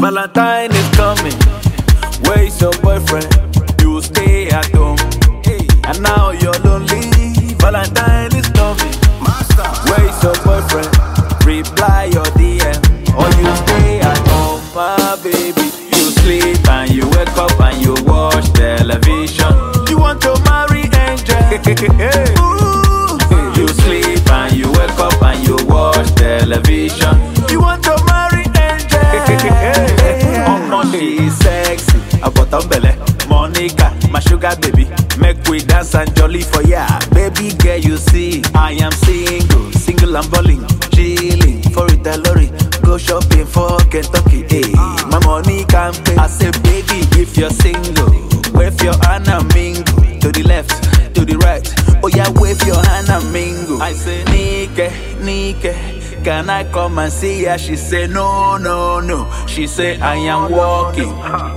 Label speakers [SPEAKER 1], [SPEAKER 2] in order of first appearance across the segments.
[SPEAKER 1] Valentine is coming. Where is your boyfriend? You stay at home. And now you're lonely. Valentine is coming. Where is your boyfriend? Reply your DM. Or you stay at home, my baby. You sleep and you wake up and you watch television. You want to marry Angel. You sleep and you wake up and you watch television. You want to marry Angel. She is sexy. I got a belly. Monica, my sugar baby. Make we dance and jolly for ya. Baby girl, you see, I am single and balling, chilling for it a lorry. Go shopping for Kentucky, hey. My money can pay. I say, baby, if you're single, wave your hand and mingle. To the left, to the right. Oh yeah, wave your hand and mingle. I say, Nike, can I come and see her? She say, no. She say, I am walking.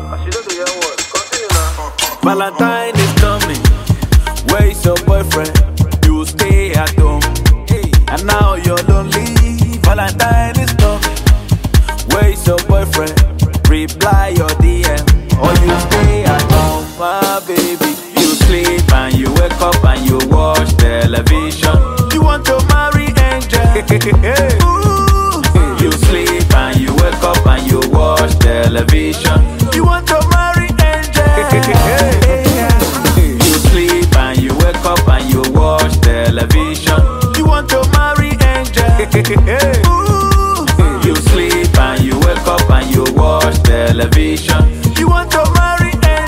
[SPEAKER 1] Valentine is coming. Where is your boyfriend? You stay at home. And now you're lonely. Valentine is coming. Where is your boyfriend? Reply your DM. Or you stay at home, my baby. You sleep and you wake up and you watch television. You want to marry Angel. You sleep and you wake up and you watch television. You want to marry Angel. You sleep and you wake up and you watch television. You want to marry Angel. You sleep and you wake up and you watch television. You want to marry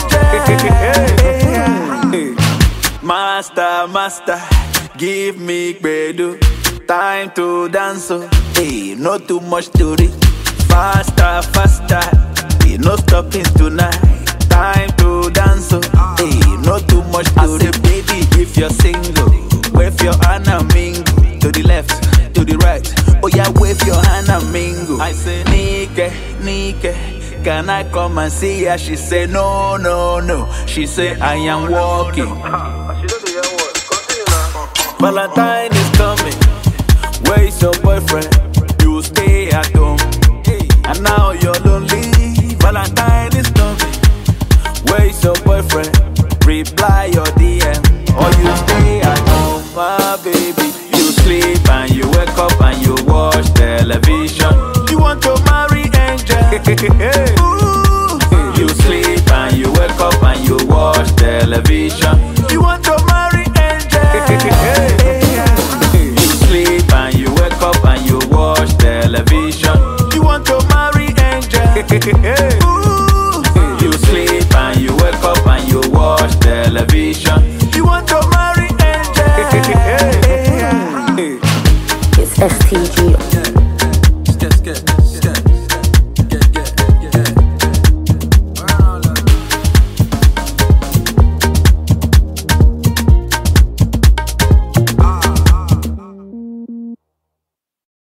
[SPEAKER 1] Angel. Master, give me bedu. Time to dance, oh. Hey, not too much to read. Faster, hey, no stopping tonight. Time to dance, oh. Hey, not too much to read. I say, baby, if you're single, wave your hand and mingle. To the left, to the right. Oh yeah, wave your hand and mingle. I say, Nike, can I come and see her? She say, no. She say, I am walking. Valentine is coming. Where is your boyfriend? You stay at home. And now you're lonely. Valentine is coming. Where is your boyfriend? Reply your DM. Or you stay at home, my baby. You sleep and you wake up and you watch television. You want to marry Angel. You sleep and you wake up and you watch television. You want to marry Angel. You sleep and you wake up and you watch television. You want to marry Angel. You sleep and you wake up and you watch television. You want to marry Angel.
[SPEAKER 2] It's STG.